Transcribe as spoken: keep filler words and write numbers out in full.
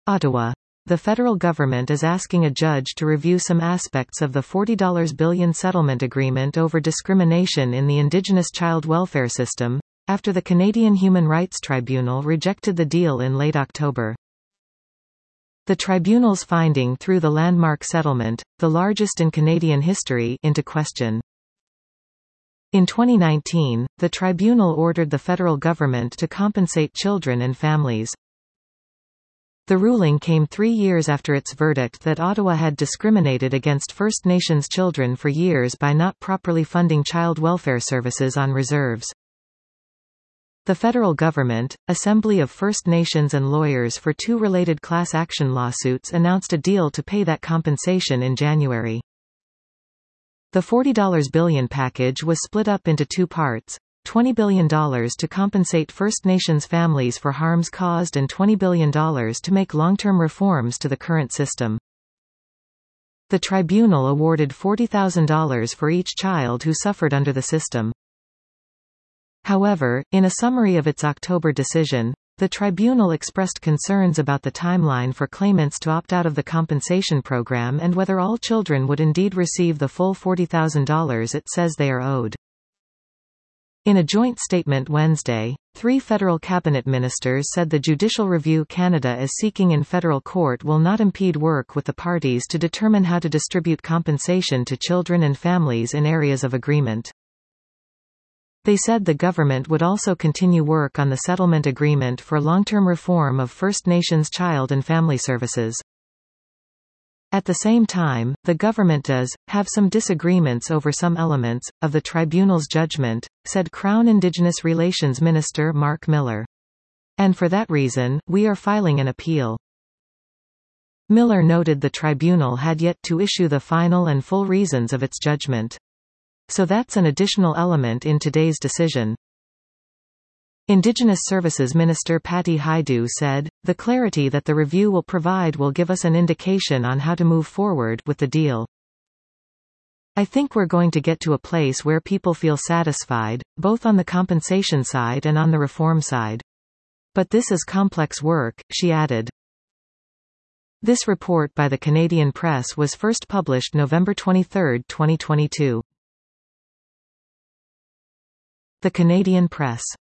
Ottawa. The federal government is asking a judge to review some aspects of the forty billion dollars settlement agreement over discrimination in the Indigenous child welfare system, after the Canadian Human Rights Tribunal rejected the deal in late October. The tribunal's finding threw the landmark settlement, the largest in Canadian history, into question. In twenty nineteen, the tribunal ordered the federal government to compensate children and families. The ruling came three years after its verdict that Ottawa had discriminated against First Nations children for years by not properly funding child welfare services on reserves. The federal government, Assembly of First Nations and lawyers for two related class action lawsuits announced a deal to pay that compensation in January. The forty billion dollars package was split up into two parts. twenty billion dollars to compensate First Nations families for harms caused and twenty billion dollars to make long-term reforms to the current system. The tribunal awarded forty thousand dollars for each child who suffered under the system. However, in a summary of its October decision, the tribunal expressed concerns about the timeline for claimants to opt out of the compensation program and whether all children would indeed receive the full forty thousand dollars it says they are owed. In a joint statement Wednesday, three federal cabinet ministers said the judicial review Canada is seeking in federal court will not impede work with the parties to determine how to distribute compensation to children and families in areas of agreement. They said the government would also continue work on the settlement agreement for long-term reform of First Nations child and family services. At the same time, the government does have some disagreements over some elements of the tribunal's judgment, said Crown Indigenous Relations Minister Mark Miller. And for that reason, we are filing an appeal. Miller noted the tribunal had yet to issue the final and full reasons of its judgment. So that's an additional element in today's decision. Indigenous Services Minister Patty Hajdu said, "The clarity that the review will provide will give us an indication on how to move forward with the deal. I think we're going to get to a place where people feel satisfied, both on the compensation side and on the reform side. But this is complex work," she added. This report by the Canadian Press was first published November twenty-third, twenty twenty-two. The Canadian Press.